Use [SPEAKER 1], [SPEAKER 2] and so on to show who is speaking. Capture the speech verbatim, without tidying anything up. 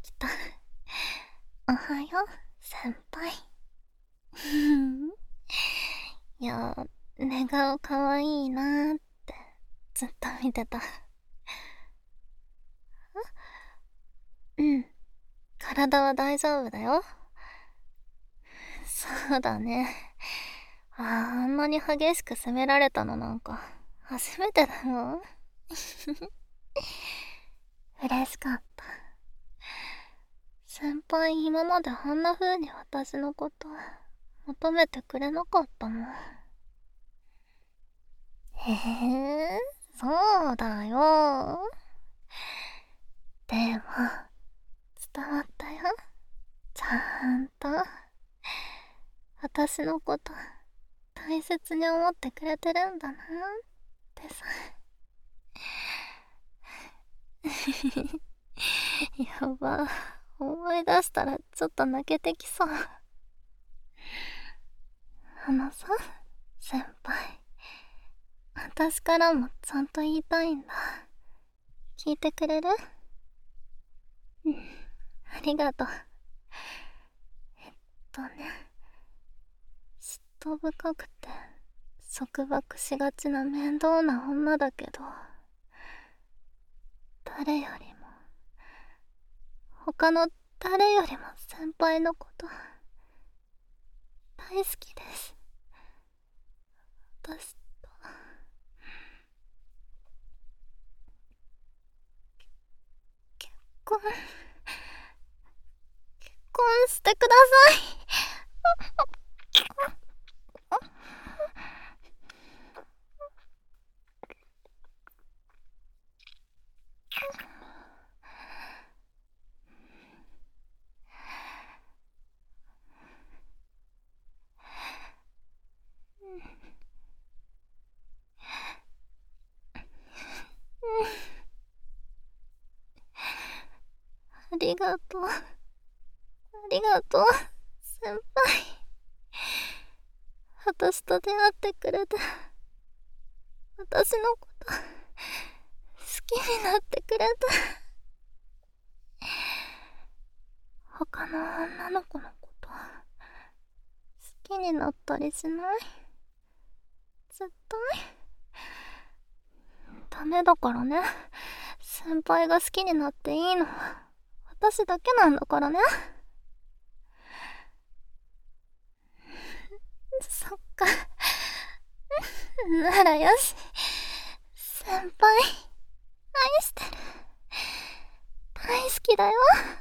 [SPEAKER 1] きた。おはよう、先輩。いや、寝顔かわいいなーってずっと見てた。うん、体は大丈夫だよ。そうだね。ああんなに激しく責められたのなんか初めてだよ。嬉しかった。先輩今まであんな風に私のこと求めてくれなかったもん。へえ、そうだよ。でも伝わったよ。ちゃんと私のこと大切に思ってくれてるんだなってさ。やば、思い出したらちょっと泣けてきそう。あのさ、先輩、私からもちゃんと言いたいんだ。聞いてくれる？うん、ありがとう。えっとね、嫉妬深くて束縛しがちな面倒な女だけど、誰よりも他の誰よりも先輩のこと大好きです。私と結婚結婚してください。ありがとう。ありがとう、先輩。私と出会ってくれて、私のこと好きになってくれて。他の女の子のこと好きになったりしない？絶対ダメだからね。先輩が好きになっていいのは私だけなんだからね。そっか。ならよし。先輩愛してる。大好きだよ。